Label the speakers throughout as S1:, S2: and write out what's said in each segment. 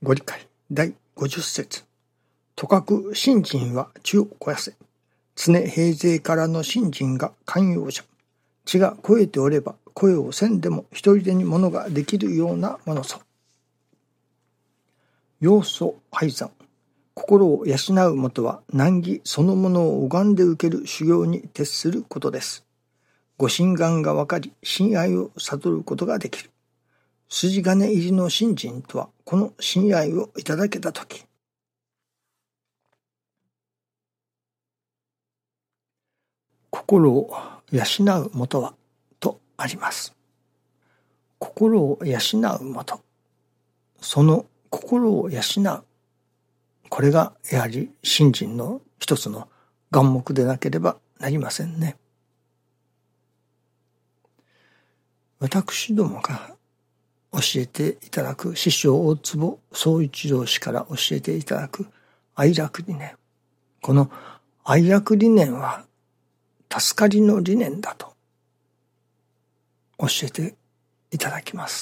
S1: ご理解第50節。とかく信心は地を肥やせ。常平勢からの信心が寛容者。地が肥えておれば肥えをせんでも一人でにものができるようなものぞ。要素拝山。心を養うもとは難儀そのものを拝んで受ける修行に徹することです。ご心願がわかり、親愛を悟ることができる。筋金入りの信心とは、この親愛をいただけたとき。心を養うもとは、とあります。心を養うもと。その心を養う。これがやはり信心の一つの眼目でなければなりませんね。私どもが教えていただく師匠大坪宗一郎氏から教えていただく愛楽理念。この愛楽理念は助かりの理念だと教えていただきます。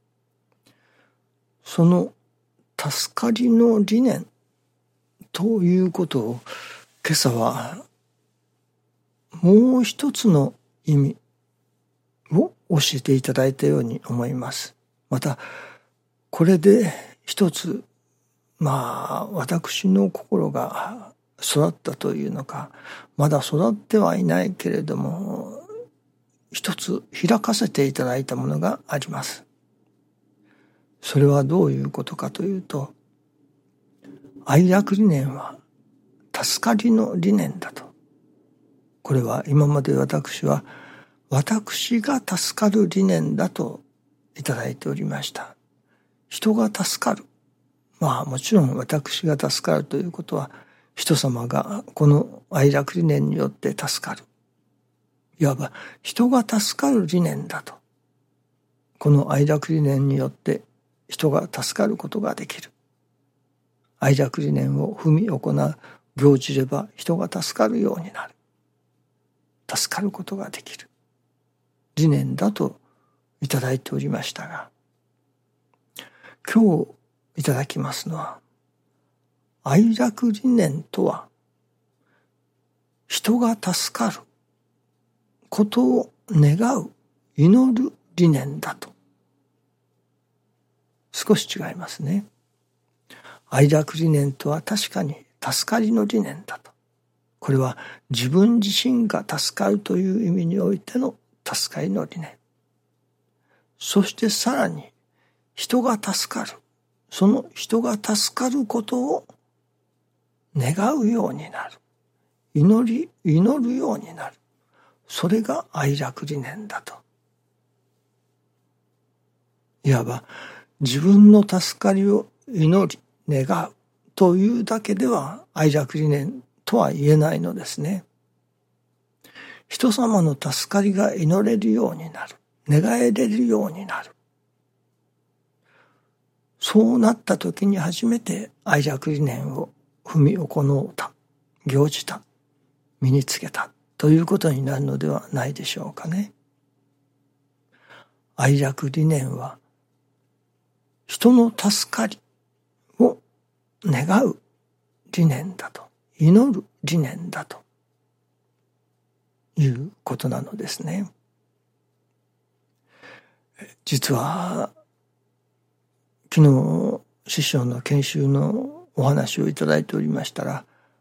S1: その助かりの理念ということを今朝はもう一つの意味を教えていただいたように思います。またこれで一つ私の心が育ったというのか、まだ育ってはいないけれども一つ開かせていただいたものがあります。それはどういうことかというと、愛楽理念は助かりの理念だと。これは今まで私が助かる理念だといただいておりました。人が助かる。もちろん私が助かるということは、人様がこの愛楽理念によって助かる。いわば人が助かる理念だと。この愛楽理念によって人が助かることができる。愛楽理念を踏み行う、行じれば人が助かるようになる。助かることができる。理念だといただいておりましたが、今日いただきますのは、愛楽理念とは、人が助かることを願う、祈る理念だと。少し違いますね。愛楽理念とは確かに助かりの理念だと。これは自分自身が助かるという意味においての助かりの理念。そしてさらに人が助かる。その人が助かることを願うようになる。祈るようになる。それが愛楽理念だと。いわば自分の助かりを祈り、願うというだけでは愛楽理念とは言えないのですね。人様の助かりが祈れるようになる。願えれるようになる。そうなった時に初めて愛楽理念を踏み行うた、行じた、身につけたということになるのではないでしょうかね。愛楽理念は人の助かりを願う理念だと、祈る理念だということなのですね。実は昨日師匠の研修のお話をいただいておりましたら、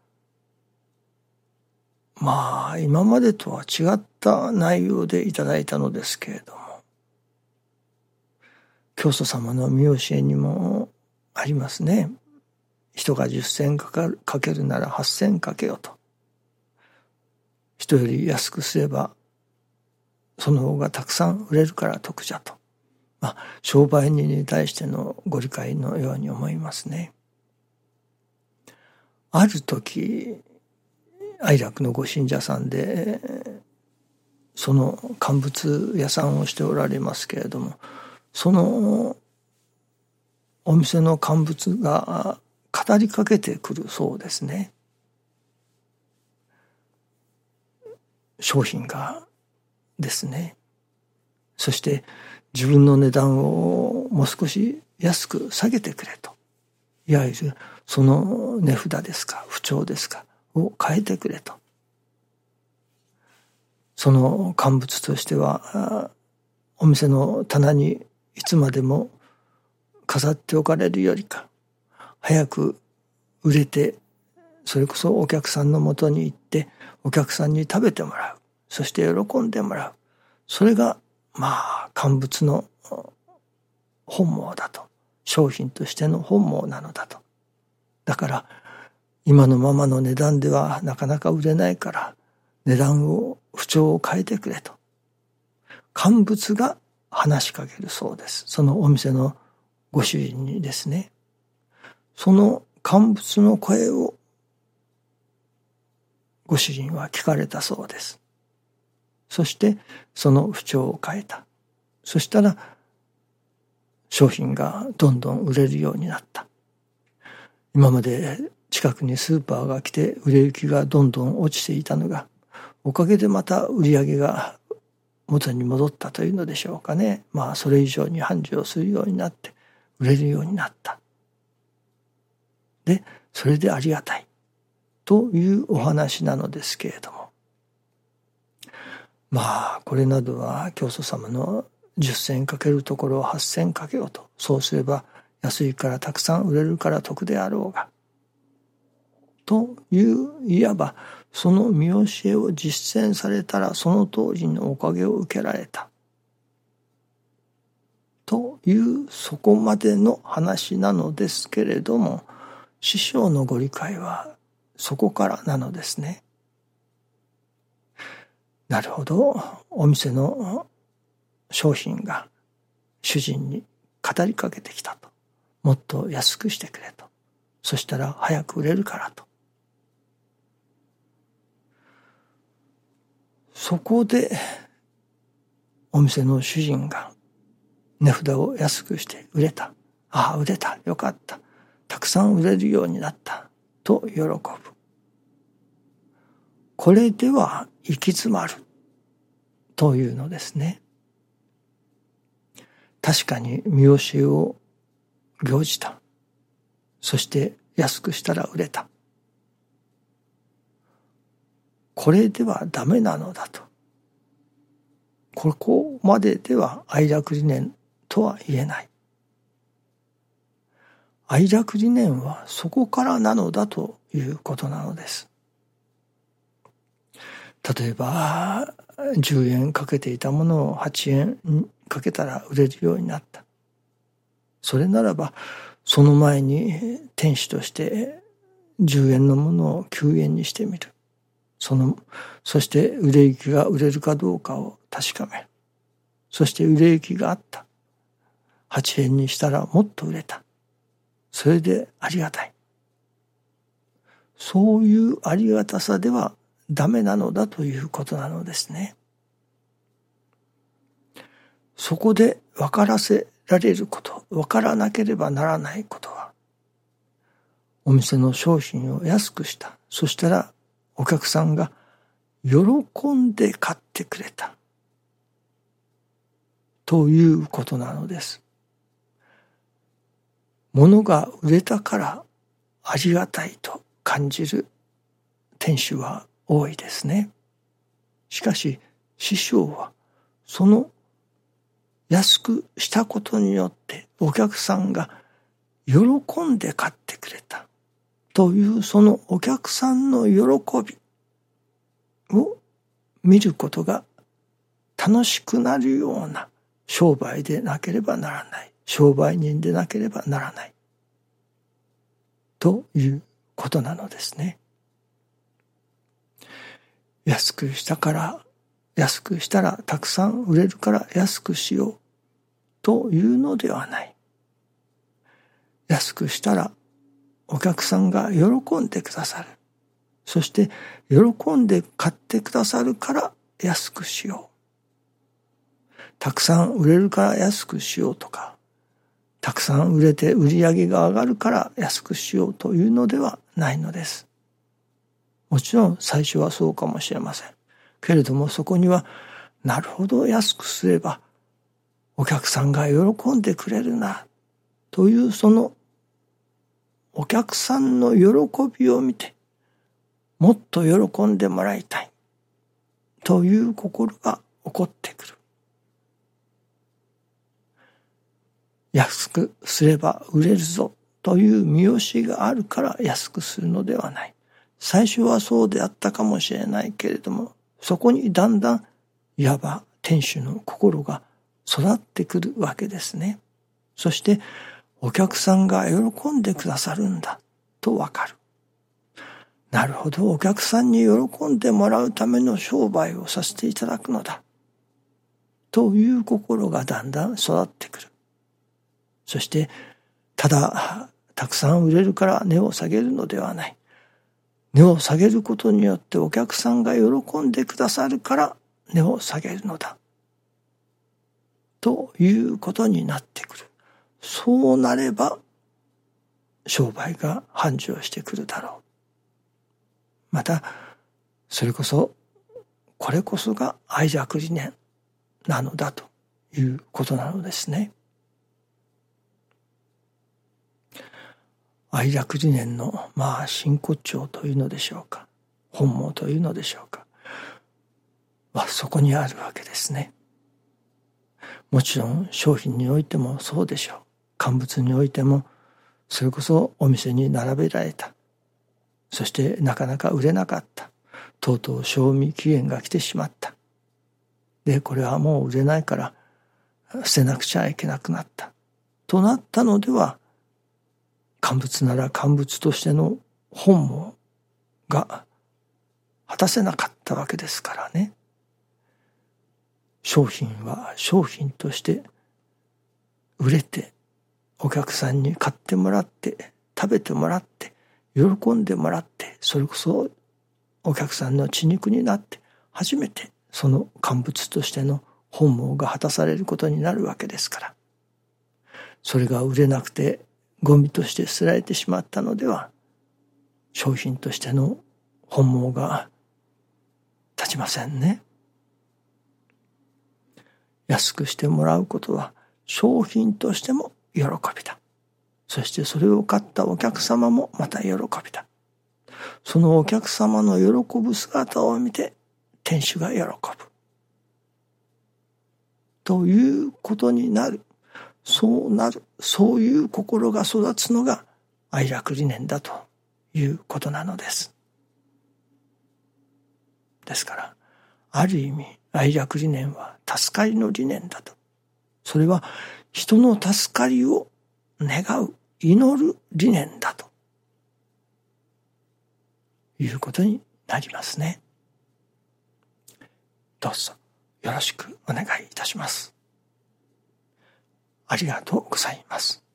S1: 今までとは違った内容でいただいたのですけれども、教祖様の御教えにもありますね。人が10銭かけるなら8銭かけよと。人より安くすればその方がたくさん売れるから得じゃと。商売人に対してのご理解のように思いますね。ある時、愛楽のご信者さんで、その乾物屋さんをしておられますけれども、そのお店の乾物が語りかけてくるそうですね。商品がですね。そして自分の値段をもう少し安く下げてくれといわゆるその値札ですか、不調ですかを変えてくれと。その乾物としては、お店の棚にいつまでも飾っておかれるよりか、早く売れて、それこそお客さんのもとに行って、お客さんに食べてもらう。そして喜んでもらう。それが、乾物の本望だと。商品としての本望なのだと。だから、今のままの値段ではなかなか売れないから、値段を、不調を変えてくれと。乾物が話しかけるそうです。そのお店のご主人にですね。その乾物の声をご主人は聞かれたそうです。そしてその不調を変えた。そしたら商品がどんどん売れるようになった。今まで近くにスーパーが来て売れ行きがどんどん落ちていたのが、おかげでまた売り上げが元に戻ったというのでしょうかね。それ以上に繁盛するようになって売れるようになった。で、それでありがたいというお話なのですけれども、これなどは教祖様の10銭かけるところを8銭かけようと、そうすれば安いからたくさん売れるから得であろうがという、いわばその見教えを実践されたらその当時のおかげを受けられたという、そこまでの話なのですけれども、師匠のご理解はそこからなのですね。なるほど、お店の商品が主人に語りかけてきたと。もっと安くしてくれと。そしたら早く売れるからと。そこでお店の主人が値札を安くして売れた。売れた。よかった。たくさん売れるようになった。と喜ぶ。これでは行き詰まる。というのですね。確かに見教えを行じた。そして安くしたら売れた。これではダメなのだと。ここまででは愛楽理念とは言えない。愛楽理念はそこからなのだということなのです。例えば10円かけていたものを8円かけたら売れるようになった。それならばその前に天使として10円のものを9円にしてみる。そして売れ行きが売れるかどうかを確かめる。そして売れ行きがあった。8円にしたらもっと売れた。それでありがたい。そういうありがたさではダメなのだということなのですね。そこで分からせられること、分からなければならないことは、お店の商品を安くした。そしたらお客さんが喜んで買ってくれた。ということなのです。物が売れたからありがたいと感じる店主は多いですね。しかし師匠はその安くしたことによってお客さんが喜んで買ってくれたというそのお客さんの喜びを見ることが楽しくなるような商売でなければならない。商売人でなければならない。ということなのですね。安くしたらたくさん売れるから安くしようというのではない。安くしたらお客さんが喜んでくださる。そして喜んで買ってくださるから安くしよう。たくさん売れるから安くしようとか、たくさん売れて売り上げが上がるから安くしようというのではないのです。もちろん最初はそうかもしれません。けれどもそこには、なるほど安くすればお客さんが喜んでくれるなというそのお客さんの喜びを見て、もっと喜んでもらいたいという心が起こってくる。安くすれば売れるぞという見よしがあるから安くするのではない。最初はそうであったかもしれないけれども、そこにだんだんいわば店主の心が育ってくるわけですね。そしてお客さんが喜んでくださるんだとわかる。なるほど、お客さんに喜んでもらうための商売をさせていただくのだという心がだんだん育ってくる。そしてただたくさん売れるから値を下げるのではない。値を下げることによってお客さんが喜んでくださるから値を下げるのだということになってくる。そうなれば商売が繁盛してくるだろう。またこれこそが愛楽理念なのだということなのですね。愛楽理念の真骨頂というのでしょうか、本望というのでしょうか、そこにあるわけですね。もちろん商品においてもそうでしょう。乾物においてもそれこそお店に並べられた。そしてなかなか売れなかった。とうとう賞味期限が来てしまった。で、これはもう売れないから捨てなくちゃいけなくなった。となったのでは、乾物なら乾物としての本望が果たせなかったわけですからね。商品は商品として売れて、お客さんに買ってもらって食べてもらって喜んでもらって、それこそお客さんの血肉になって初めてその乾物としての本望が果たされることになるわけですから、それが売れなくてゴミとして捨てられてしまったのでは、商品としての本望が立ちませんね。安くしてもらうことは商品としても喜びだ。そしてそれを買ったお客様もまた喜びだ。そのお客様の喜ぶ姿を見て店主が喜ぶということになる。そうなる。そういう心が育つのが愛楽理念だということなのです。ですからある意味愛楽理念は助かりの理念だと。それは人の助かりを願う、祈る理念だということになりますね。どうぞよろしくお願いいたします。ありがとうございます。